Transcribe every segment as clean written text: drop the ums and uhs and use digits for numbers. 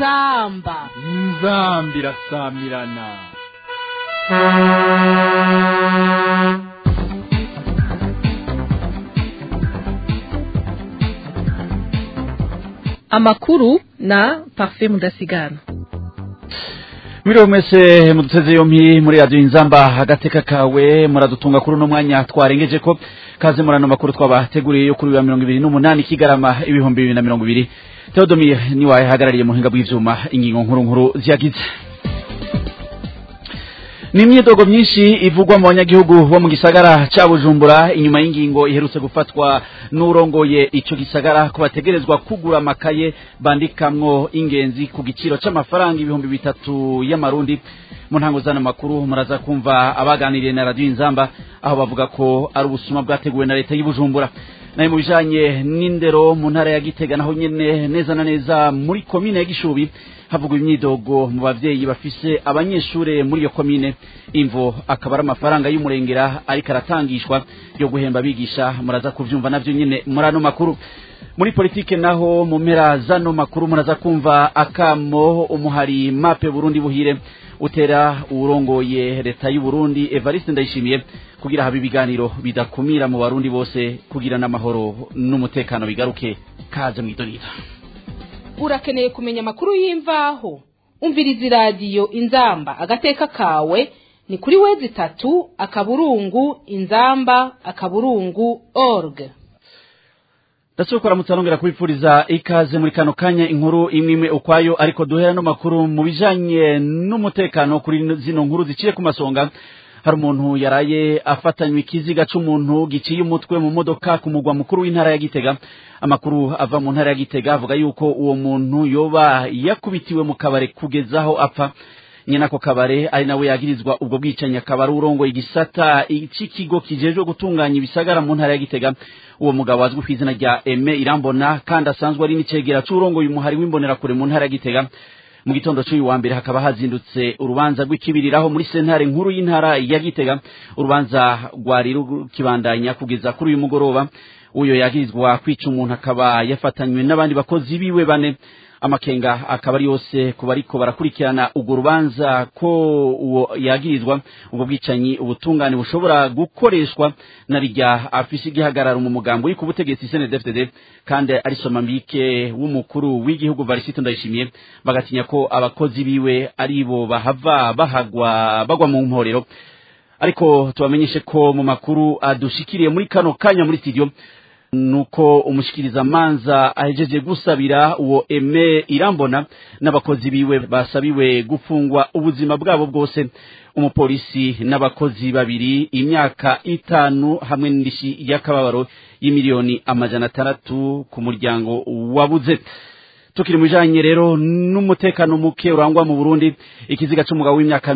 inzamba irasamirana. Amakuru na Parfait Mudasigana. Mwiriwe mwese muduteze yompi muri radio Inzamba agateka kawe muradutunga kuri no mwanya twarengeje ko kaze murano makuru twabateguriye yo kuri 28 Kigarama 2020. Theodomir niwaye hagarariye muhinga bw'ivyuma ingingo nkuru ziyagize. Nimyedogo myinshi ivugwa mu banyagihugu bo mu gisagara ca Bujumbura inyuma y'ingingo iherutse gufatwa n'urongoye ico gisagara ko bategerezwa kugura amakaye bandikamwo ingenzi ku giciro c'amafaranga 300 y'amarundi. Mu ntango zana makuru muraza kumva abaganiriye na radio Inzamba aho bavuga ko ari ubusuma bwateguwe na leta y'Ibujumbura. Naye mu bijanye n'indero mu ntara ya Gitega naho nyene neza na neza muri komine ya Gishubi havugwa imyidogo mu bavyeyi bafise abanyeshure muri iyo komine. Imvo akaba ari amafaranga y'umurengera ariko aratangishwa yo guhemba bigisha. Muraza kuvyumva navyo nyene murano makuru. Muri politike naho mu mpera zano makuru muraza kumva akamo umuhari Mape Burundi Buhire utera urongoye leta y'u Burundi Evariste Ndayishimiye kugira habe ibiganiro bidakumira mu barundi bose kugira n'amahoro n'umutekano bigaruke. Kaze mwidonira. Urakeneye kumenya amakuru y'imvaho umviriza radio Inzamba agateka kawe ni kuri wezi 3 akaburungu inzamba akaburungu.org. Ndasokora mutarongera kubipfuriza ikaze muri kano kanya inkuru imwe ukwayo ariko duhera no makuru mu bijanye n'umutekano kuri zino nkuru ziciye ku masonga. Hari umuntu yaraye afatanywe ikiziga c'umuntu giciye umutwe mu modoka ku mugwa mukuru w'intara ya Gitega. Amakuru ava mu ntara ya Gitega avuga yuko uwo muntu yoba yakubitiwe mu kabare kugezaho apfa. Nyina ko kabare ari nawe yagirizwa ubwo bwicanya kabare urongo igisata ikigo kijeje gutunganya ibisagara mu ntara ya Gitega. Uwo mugabo azwi kw'izina rya Aime Irambona kandi asanzwe ari n'icegera c'urongo umuhari w'imbonera kure mu ntara ya Gitega. Mu gitondo cy'uyu wa mbere hakaba hazindutse urubanza rw'ikibiriraho muri sentare nkuru y'intara ya Gitega. Urubanza rwari rukibandanya kugeza kuri uyu mugoroba. Uyo yagirizwa kwica umuntu akaba yafatanywe n'abandi bakozi biwe bane. Amakenga akaba ari yose kuba ariko barakurikirana ugo rubanza ko uwo yagirizwa ubwo bwicanyi ubutungane bushobora gukoreshwa na rijya afisi gihagarara mu mugambo y'iko butegetsi CNDD-FDD kandi ari somambike w'umukuru w'igihugu Varisito Ndayishimiye bagatinya ko abakozi biwe aribo bahava bagwa mu mporero. Ariko tubamenyeshe ko mu makuru adushikiriye muri kano kanya muri studio nuko umushikiriza manza ahejeje gusabira uwo Aime Irambona n'abakozi biwe basabiwe gufungwa ubuzima bwabo bwose. Umupolisi n'abakozi babiri imyaka 5 hamwe n'indishi y'akababaro y'imiliyoni 600 ku muryango wabuze. Tukiri mujanye rero n'umutekano muke urangwa mu Burundi. Ikiziga c'umugabo w'imyaka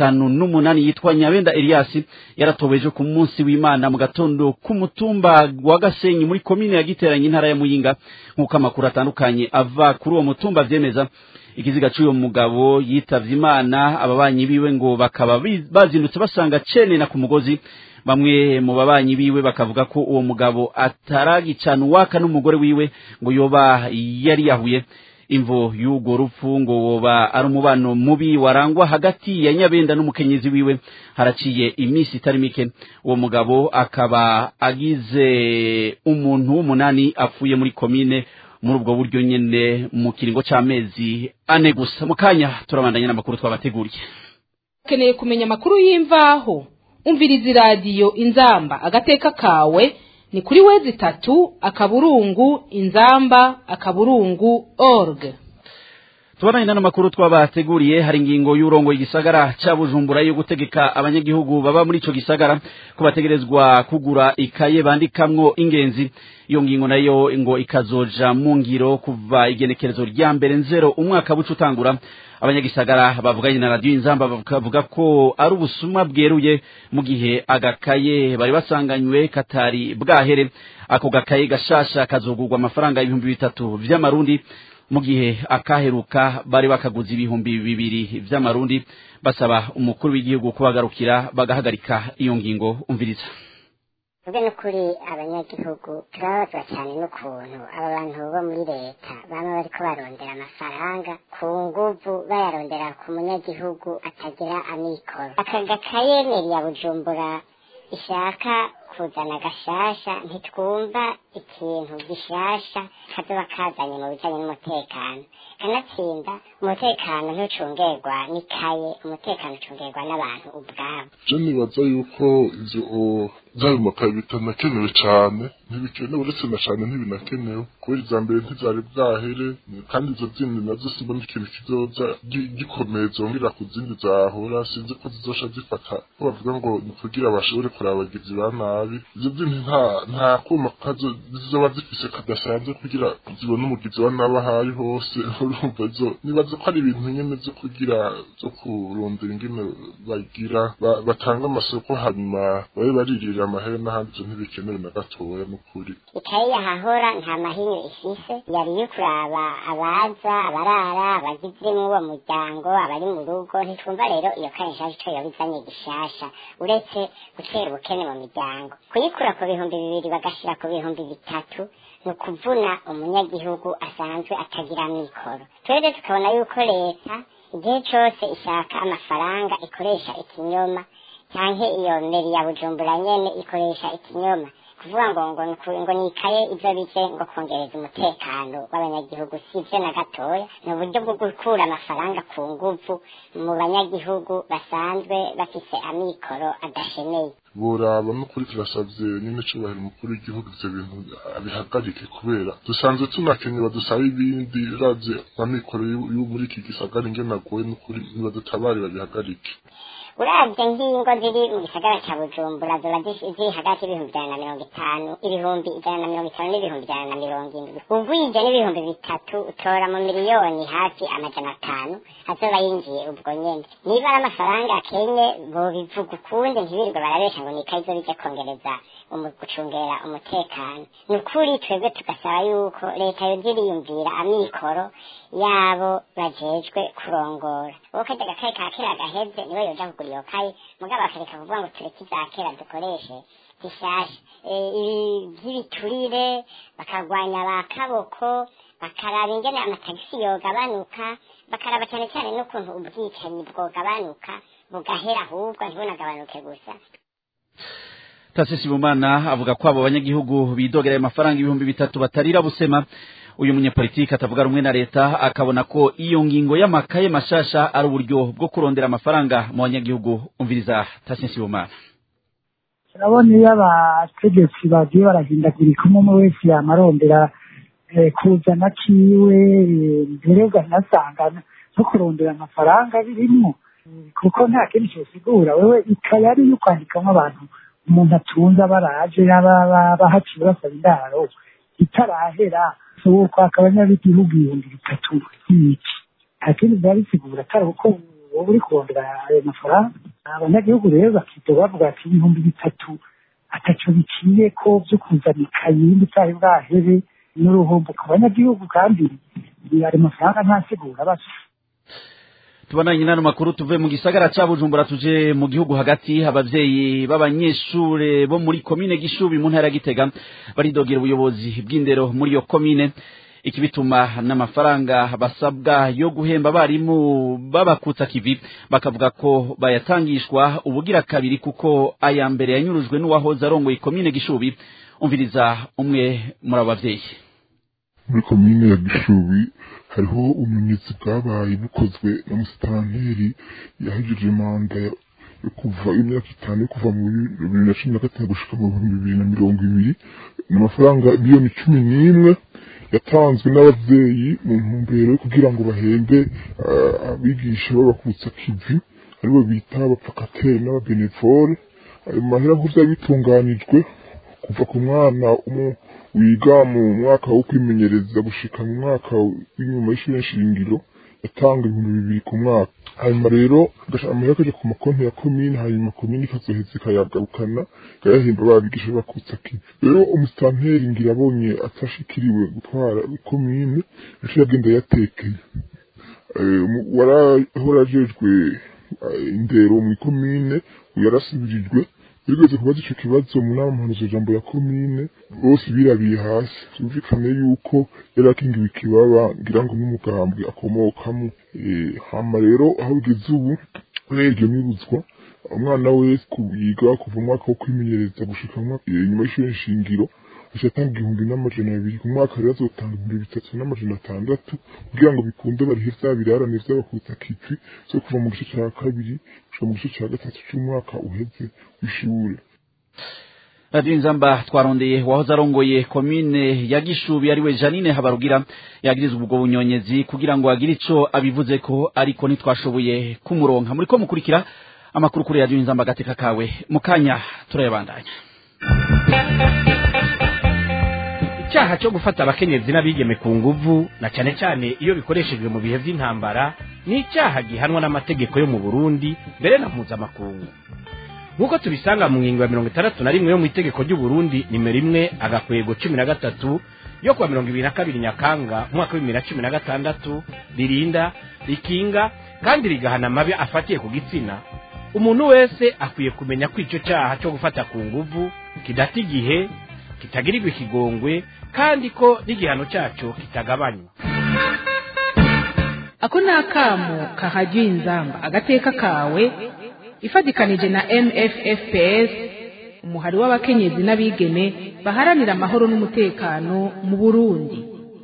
58 yitwa Nyabenda Elias yaratobeje ku munsi w'Imana mu gatondo ku mutumba wa Gasenyi muri komine ya Giteranye intara ya Muyinga. Nkuko amakuru atandukanye ava kuri uwo mutumba vyemeza ikiziga c'uyo mugabo yitavye Imana. Ababanyi biwe ngo bakaba bazindutse basanga cene na ku mugozi. Bamwe mu babanyi biwe bakavuga ko uwo mugabo ataragicana waka n'umugore wiwe ngo yoba yari yahuye. Imvo y'ugo rupfu ngo woba ari umubano mubi warangwa hagati ya Nyabenda n'umukenyezi wiwe haraciye imisi itari mike. Uwo mugabo akaba agize umuntu w'umunani apfuye muri komine muri ubwo buryo nyene mu kiringo c'amezi 4 gusa. Mukanya turabandanya n'amakuru twabateguriye. Keneye kumenya amakuru y'imvaho umviriza radio Inzamba agateka kawe ni kuri wezi 3 akaburungu inzamba akaburungu.org. Tubana ina makuru twabateguriye. Hari ingingo y'urongo igisagara ca Bujumbura yo gutegeka abanyagihugu baba muri ico gisagara ko bategerezwa kugura ikaye bandikamwo ingenzi. Iyo ngingo nayo ngo ikazoja mu ngiro kuva igenekerezo rya mbere 0 umwaka bucutangura. Abanyagisagara bavuganye na radio Inzamba bavuga ko ari ubusuma bweruye mu gihe agakaye bari basanganywe katari bwahere. Ako gakaye gashasha kazogurwa amafaranga 300 vy'amarundi mu gihe akaheruka bari bakaguza 200 vy'amarundi. Basaba umukuru w'igihugu kubagarukira bagahagarika iyo ngingo. Umviriza. ubwo n'ukuri abanyagihugu turababazwa cyane n'ukuntu aba bantu bo muri leta baba bariko barondera amafaranga ku nguvu bayarondera ku munyagihugu atagira amikoro. Aka gakayemeri ya Bujumbura ishaka kuzana gashasha, ntitwumva ikintu gishasha kazoba kazanye mu bijanye n'umutekano. Kanatsinda umutekano ntucungerwa n'ikaye, umutekano ucungerwa n'abantu ubwabo. Je nibaza yuko ivyo vyari makaye bitanakenewe cane, ntibikenewe uretse na cane ntibinakenewe kubera iza mbere ntizari bwahere, kandi izo zindi nazo simbona ikintu kizoza gikomeye zongera ku zindi zahora. Sinzi ko zizosha zifata ko bavuga ngo ni kugira bashobore kuraba abagizi ba nabi. Izo zindi nta kuma kazo zizoba zifise kadasanzwe kugira zibone umugizi wa nabi ahari hose. Urumva zo nibaza ko ari ibintu nyene vyo kugira zo kurondera ingene bagira batanga amasoko hanyuma babe baririra amahera n'ahandi ivyo ntibikenewe na gatoya n'ukuri. Ikaye yahahora nta mahinyu ifise, yari yo kuraba abaza abarara abagize mw'uwo muryango abari mu rugo. Ntitwumva rero iyo kaye nshasha ico yabizanye gishasha uretse gutera ubukene mu miryango. Kuyikura ku 2,000 bagashira ku 3,000 ni ukuvuna umunyagihugu asanzwe atagira amikoro. Twebwe tukabona yuko leta igihe cose ishaka amafaranga ikoresha ikinyoma, canke iyo meri ya Bujumbura nyene ikoresha ikinyoma kuvuga ngo nikaye ivyo bice ngo kongereza umutekano w'abanyagihugu. Sivyo na gatoya, ni uburyo bwo gukura amafaranga ku nguvu mu banyagihugu basanzwe bafise amikoro adashemeye. Boraba n'ukuri turasavye nyine cubahiro umukuru w'igihugu ivyo bintu abihagarike, kubera dusanzwe tunakenye badusaba ibindi. Uraze amikoro yo muri iki gisagara ingene agoye, n'ukuri nibadutabare babihagarike. Uravye nk'ingo ziri mu gisagara ca Bujumbura zoba ziri hagati y'150, 150 n'ibihumbi 170. Ugwije n'ibihumbi 3 utora mu miliyoni hafi amajana 5 azoba yinjiye ubwo nyene. Niba ari amafaranga akenye bobivuga ukundi, ntibirirwe barabesha ngo nikaye izobije kongereza gucungera umutekano. Nukuri twebwe tugasaba yuko leta yoziriyumvira amikoro yabo bajejwe kurongora. Uwo kajya gakaye ka kera gaheze niwe yoja kugura iyo kaye, mugabo bakareka kuvuga ngo tureke iza kera dukoreshe zishasha. Vy'ibiturire bakagwanya ba kaboko, bakaraba ingene amatagisi yogabanuka, bakaraba cyane cyane n'ukuntu ubwicanyi bwogabanuka bugahera, ahubwo ntibunagabanuke gusa. Tasesi Bumana avuga ko abo banyagihugu bidogera amafaranga 3,000 batarira busema. Uyu munyepolitiki atavuga rumwe na leta akabona ko iyo ngingo y'amakaye mashasha ari uburyo bwo kurondera amafaranga mu banyagihugu. Umviriza Tasesi Bumana. Urabona iyo abategetsi bagiye barahindagurika umwe wese yamarondera kuzana kiwe, mbere ugasanga no kurondera amafaranga birimwo, kuko nta kintu cyosigura. Wewe ikaye ari yo kwandikamo abantu umuntu atunze abaraje bahaciye basaba indaro itarahera, so kwaka abanyagihugu 3,000 iki nta kintu byari bisigura atari uko wowe uri kurondera ayo mafaranga. Abanyagihugu rero bakito bavuga ati 3,000 ataco biciye ko byo kuzana ikaye y'inditari bwahere n'uruhombo ku banyagihugu, kandi ari mafaranga ntasigura basi. Tubananye n'ano makuru tuve mu gisagara ca Bujumbura tuje mu gihugu hagati. Abavyeyi b'abanyeshure bo muri komine Gishubi mu ntara ya Gitega baridogera ubuyobozi bw'indero muri iyo komine, ikibituma n'amafaranga basabwa yo guhemba abarimu babakutsa kivi bakavuga ko bayatangishwa ubugira kabiri, kuko aya mbere yanyurujwe n'uwahoze arongoye komine Gishubi. Umviriza umwe muri abavyeyi. Muri komine ya Gishubi hariho ubunyetsi bwabaye bukozwe na musitanteri yahejeje manda yo kuva imyaka 5 kuva mu 2015 gushika mu 2020. N'amafaranga miliyoni 11 yatanzwe n'abavyeyi mu ntumbero kugira ngo bahembe abigisha babakutsa kivi aribo bita abapfakateri n'ababenevole. Ayo mahera nk'uvyo bitunganijwe kuva ku mwana wiga mu mwaka wo kwimenyereza gushika mu mwaka w'inyuma y'ishure shingiro yatanga 2,000 ku mwaka. Hanyuma rero amahera akaja ku makonti ya komine, hanyuma komine ikazoheza ikayagarukana ikayahemba babigisha bakutsa kivi. Rero umusitanteri ngira abonye atashikiriwe gutwara komine yaciye agenda yatekeye warahora ajejwe indero mu komine, yarasubirijwe bigeze kubaza ico kibazo mu nama mpanuzajambo ya komine bose birabiye hasi byumvikane yuko yari akingiwe ikibaba ngira ngo n'umugambwe akomokamo hama rero aho bigeze ubu rero nibuzwa umwana wese kuyiga kuva umwaka wo kwimenyereza gushika nyuma y'ishure nshingiro ashatanga 2,200 ku mwaka rero azotanga 3,600 kugira ngo bikunde barihe vya birarane vy'abakuta kipi zo kuva mu gice ca kabiri gushika mu gice ca gatatu c'umwaka uheze w'ishure. Radio Inzamba twarondeye wahoze arongoye komine ya Gishubi ariwe Janine Habarugira yagirizwe ubwo bunyonyezi kugira ngo agire ico abivuze ko ariko ntitwashoboye kumuronka muri ko mukurikira amakuru kuri Radio Inzamba gateka kawe mukanya turayabandanya. Icyaha cyo gufata abakenyezi n'abigeme ku nguvu na cyane cyane iyo bikoreshejwe mu bihe by'intambara ni icyaha gihanwa n'amategeko yo mu Burundi mbere na mpuzamakungu. Nkuko tubisanga mu ngingo ya 61 yo mu itegeko ry'u Burundi nimero 1 agakwego 13 yo kwa 22 Nyakanga mwaka wa 2016 ririnda rikinga kandi rigahana amabi afatiye ku gitsina. Umuntu wese akwiye kumenya ko icyo cyaha cyo gufata ku nguvu kidati gihe kitagirirwa ikigongwe kandi ko n'igihano cyacu kitagabanywa. Ako nakamu kahajya Inzamba agateka kawe ifadikanije na MFFPS umuhari w'abakenyezi n'abigeme baharanira amahoro n'umutekano mu Burundi.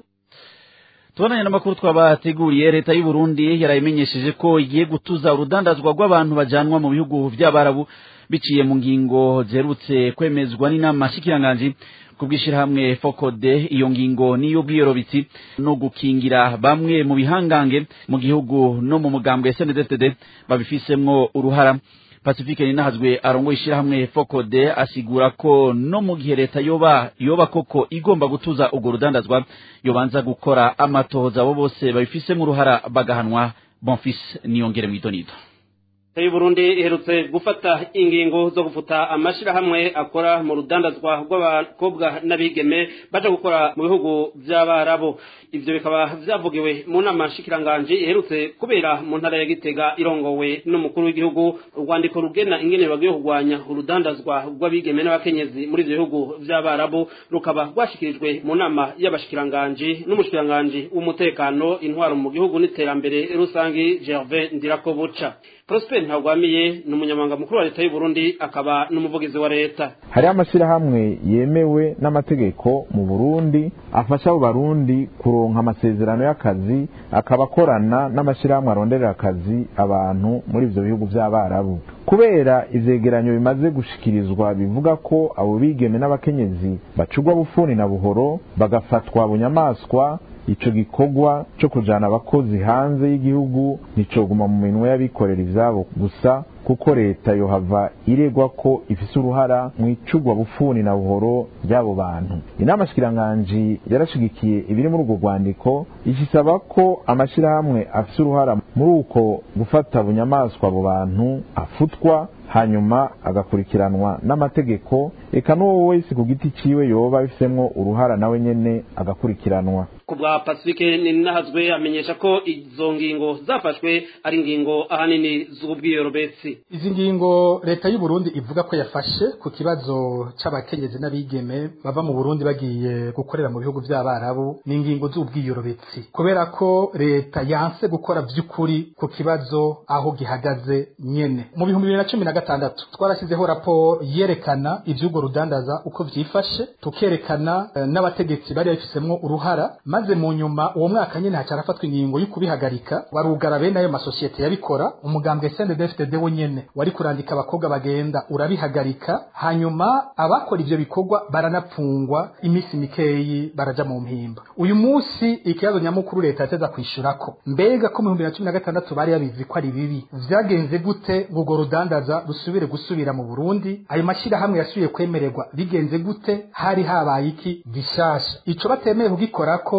Tubonanye n'amakuru twabateguriye leta y'u Burundi yarayimenyesheje ko igiye gutuza urudandazwa rw'abantu bajanwa mu bihugu by'abarabu biciye mu ngingo zerutse kwemezwa n'inama shikiranganji kubwishira hamwe Fokode. Iyo ngingo niyo bwiyorobitsi no gukingira bamwe mu bihangange mu gihugu no mu mugambwe SNDD babifisemwo uruhara. Pacifique Ninahazwe arongoye ishira hamwe Fokode asigura ko no mu gihe leta yoba koko igomba gutuza ugo rudandazwa yobanza gukora amatohoza abo bose babifisemwo uruhara bagahanwa. Bonfils Niyongere mwidonido. Leta y'u Burundi iherutse gufata ingingo zo gufuta amashirahamwe akora mu rudandazwa rw'abakobwa n'abigeme baje gukora mu bihugu by'Abarabo. Ivyo bikaba vyavugiwe mu nama shikiranganje iherutse kubera mu ntara ya Gitega irongowe n'umukuru w'igihugu. Urwandiko rugena ingene bagiye kugwanya urudandazwa rw'abigeme n'abakenyezi muri ivyo bihugu by'Abarabo rukaba rwashikirijwe mu nama y'abashikiranganje n'umushikiranganje w'umutekano intwaro mu gihugu n'iterambere rusangi Gervais Ndirakobuca. Prosper Ntagwamiye n'umunyamanga mukuru wa leta y'u Burundi akaba n'umuvugizi wa leta. Hari amashirahamwe yemewe n'amategeko mu Burundi afasha abo barundi kuronka amasezerano y'akazi akabakorana n'amashirahamwe aronderera akazi abantu muri ivyo bihugu by'Abarabu. Kubera ivyegeranyo bimaze gushikirizwa bivuga ko abo bigeme n'abakenyezi bacugwa bufuni na buhoro bagafatwa bunyamaswa, ico gikorwa cyo kujana abakozi hanze y'igihugu nicoguma mu minwe y'abikorera ivyabo gusa kuko leta yohava iregwa ko ifise uruhara mu icugwa bufuni na buhoro ry'abo bantu. Inama shikiranganji yarashigikiye ibiri muri urwo rwandiko ishisaba ko amashirahamwe afise uruhara muri uko gufata bunyamaswa abo bantu afutwa hanyuma agakurikiranwa n'amategeko eka n'uwo wese ku giti ciwe yoba bisemwo uruhara nawe nyene agakurikiranwa. Kubwa Pacifique Ninahazwe amenyesha ko izo ngingo zafashwe ari ngingo ahanini z'ubwiyorobetsi. Izi ngingo leta y'u Burundi ivuga ko yafashe ku kibazo c'abakenyezi n'abigeme bava mu Burundi bagiye gukorera mu bihugu by'Abarabu ni ingingo z'ubwiyorobetsi kubera ko leta yanse gukora vy'ukuri ku kibazo aho gihagaze nyene. Mu 2016 twarashyizeho raporo yerekana ivy'ugo rudandaza uko vyifashe tukerekana n'abategetsi bari bafisemwo uruhara maze mu nyuma uwo mwaka nyene hacarafatwa ingingo yo kubihagarika warugara bene ayo masosiyete yabikora umugambwe SNDD wonyene wari kurandika abakobwa bagenda urabihagarika hanyuma abakora ivyo bikorwa baranapfungwa imisi mikeyi baraja mu mpimba. Uyu munsi ikibazo nyamukuru leta yateza kwishurako mbega ko mu 2016 bari yabizi ko ari bibi vyagenze gute ngo rudandaza rusubire gusubira mu Burundi ayo mashira hamwe yasubiye kwemererwa bigenze gute hari habaye iki gishasha ico batemeye kugikorako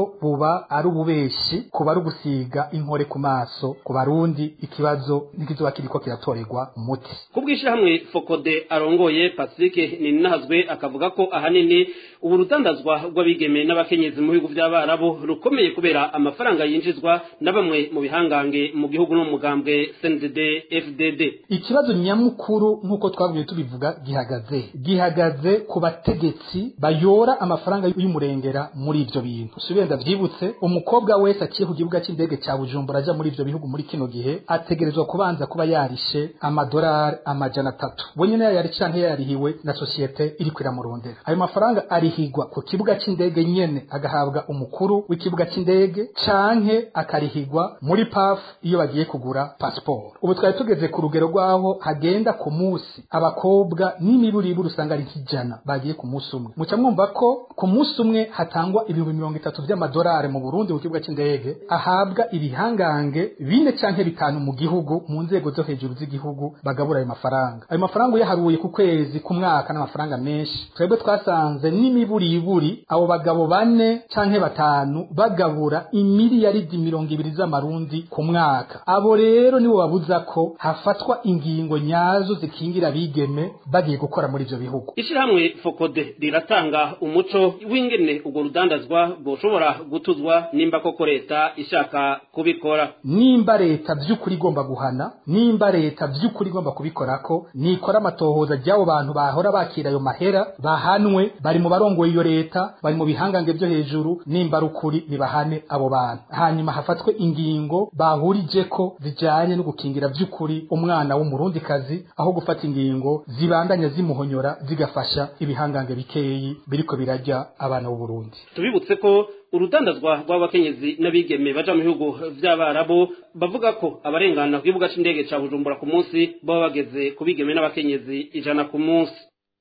navyo buba ari ububeshi kuba ari ugusiga inkore ku maso ku barundi ikibazo ntikizoba kiriko kiratorerwa umuti. Kubwishirahamwe Fokode arongoye Patrick Ninahazwe akavuga ko ahanini urudandazwa rw'abigeme n'abakenyezi mu bihugu by'abarabu rukomeye kubera amafaranga yinjizwa na bamwe mu bihangange mu gihugu no mu mugambwe CNDD FDD. Ikibazo nyamukuru nkuko twavuye tubivuga gihagaze ku bategetsi bayora amafaranga y'umurengera muri ivyo bintu. Subenda vyibutse umukobwa wese aciye ku kibuga c'indege ca Bujumbura aja muri ivyo bihugu muri kino gihe ategerezwa kubanza kuba yarishe amadolari 300. Bonyene yari canke yarihiwe na societe iri kwiramurondera. Ayo mafaranga arihigwa ku kibuga c'indege nyene agahabwa umukuru w'ikibuga c'indege canke akarihigwa muri PAF iyo bagiye kugura passport. Ubu twari tugeze ku rugero rwaho hagenda ku musi abakobwa n'imiburiburu usanga ari kijana bagiye ku musi umwe. Muca mwumva ko ku musi umwe hatangwa ibihumbi 30 by'amadolari mu Burundi ku kibuga c'indege ahabwa ibihangange 4 canke 5 mu gihugu mu nzego zo hejuru z'igihugu bagabura ayo mafaranga. Ayo mafaranga yaharuye ku kwezi ku mwaka n'amafaranga menshi. Twebwe twasanze n'imiburiburi abo bagabo 4 canke 5 bagabura imiliyaridi 200 z'amarundi ku mwaka. Abo rero nibo babuza ko hafatwa ingingo nyazo zikingira bigeme bagiye gukora muri ivyo bihugu. Ishirahamwe Fokode riratanga umuco w'ingene ugo rudandazwa boshobora gutuzwa nimba koko leta ishaka kubikora. Nimba leta vy'ukuri igomba guhana, nimba leta vy'ukuri igomba kubikorako, nikora amatohoza ry'abo bantu bahora bakira ayo mahera bahanwe, bari mu barongoye iyo leta, bari mu bihangange byo hejuru, nimba rukuri nibahane abo bantu. Hanyuma hafatwe ingingo bahurije ko zijanye no gukingira vy'ukuri umwana w'umurundi kazi, aho gufata ingingo zibandanya zimuhonyora zigafasha ibihangange bikeyi biriko birajya abana b'u Burundi. Tubibutse ko urudandazwa rw'abakenyezi n'abigeme baja mu bihugu by'abarabu bavuga ko abarengana ku kibuga c'indege ca Bujumbura ku munsi baba bageze ku bigeme n'abakenyezi 100 ku munsi.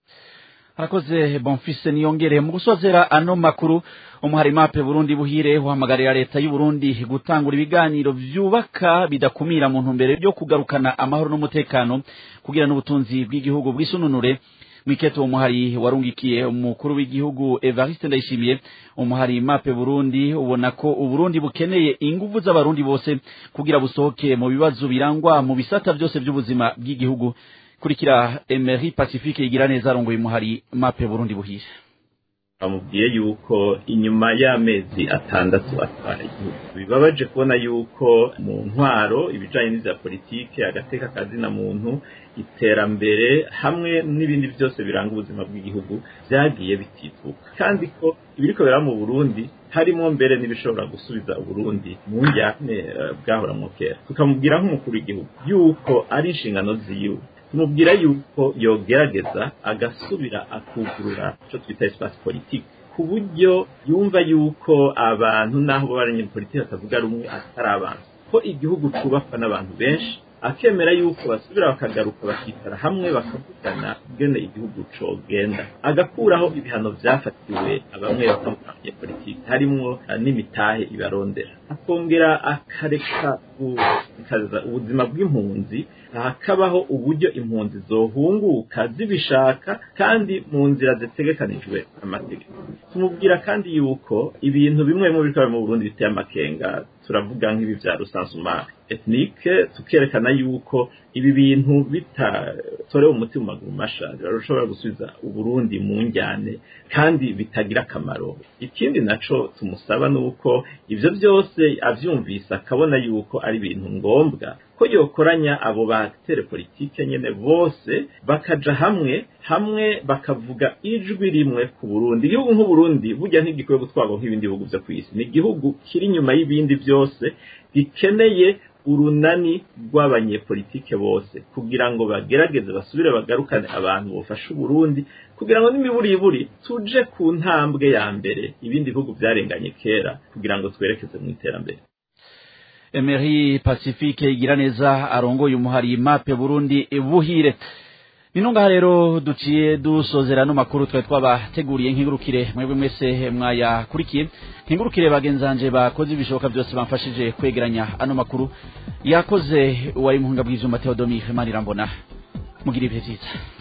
Harakoze Bonfise Niyongere mu gusozera ano makuru umuhari mape Burundi buhire uhamagarira leta y'u Burundi gutangura ibiganiro vyubaka bidakumira mu ntumbero yo kugarukana amahoro n'umutekano kugira n'ubutunzi bw'igihugu bwisununure. Mwiketo umuhari warungikiye umukuru w'igihugu Evariste Ndayishimiye umuhari mape Burundi ubona ko uburundi bukeneye inguvu z'abarundi bose kugira busohoke mu bibazo birangwa mu bisata byose by'ubuzima bw'igihugu. Kurikira Emery Pacifique igira neza arongoye umuhari mape Burundi buhire. Amubwiye yuko inyuma y'amezi 6 atwara igihugu bibabaje kubona yuko mu ntwaro ibijanye n'ivya politike agateka kazina muntu iterambere hamwe n'ibindi byose biranga ubuzima bw'igihugu byagiye bitivuka kandi ko ibiriko bira mu Burundi harimo mbere n'ibishobora gusubiza Burundi mu njyane bwahora mu kera. Tukamubwira nk'umukuru w'igihugu yuko ari inshingano ziwe, tumubwira yuko yogerageza agasubira akugurura ico twita espace politique ku buryo yumva yuko abantu naho baranye politike akavuga rumwe atari abantu, ko igihugu cubakwa n'abantu benshi, akemera yuko basubira bakagaruka bakicara hamwe bakavugana gene igihugu cogenda, agakuraho ibihano vyafatiwe abamwe bakamye politike harimo n'imitahe ibarondera, akongera akareka gukaza ubuzima bw'impunzi, hakabaho uburyo impunzi zohunguka zibishaka kandi mu nzira zitegekanijwe amategeko. Tumubwira kandi yuko ibintu bimwe mu bikaba mu Burundi biteye amakenga, turavuga nk'ibi vya rusansuma ethnike, tukerekana yuko ibi bintu bitatorewe umutima maguru mashari barashobora gusubiza Uburundi mu njyane kandi bitagira akamaro. Ikindi naco tumusaba nuko ivyo byose avyumvisa akabona yuko ari ibintu ngombwa ko yokoranya abo batere politike nyene bose bakaja hamwe bakavuga ijwi rimwe ku Burundi. Igihugu nk'u Burundi burya ntigikwiye gutwarwa nk'ibindi bihugu vyo kwisi, ni igihugu kiri nyuma y'ibindi byose, gikeneye urunani rw'abanyepolitike bose kugira ngo bagerageze basubire bagarukane abantu bofasha Burundi kugira ngo n'imiburiburi tuje ku ntambwe ya mbere ibindi bihugu byarenganye kera kugira ngo twerekeze mu iterambere. Emery Pacifique igira neza arongoye umuhari mape Burundi buhire. Ninonga rero duciye dusozera no makuru twabateguriye nkingurukire mwebwe mwese mwayakurikiye, nkingurukire bagenzanje bakoze ibishoboka byose bamfashije kwegeranya ano makuru, yakoze wari muhunga bw'ivyuma Theodomire Manirambona. Mugira ibihe byiza.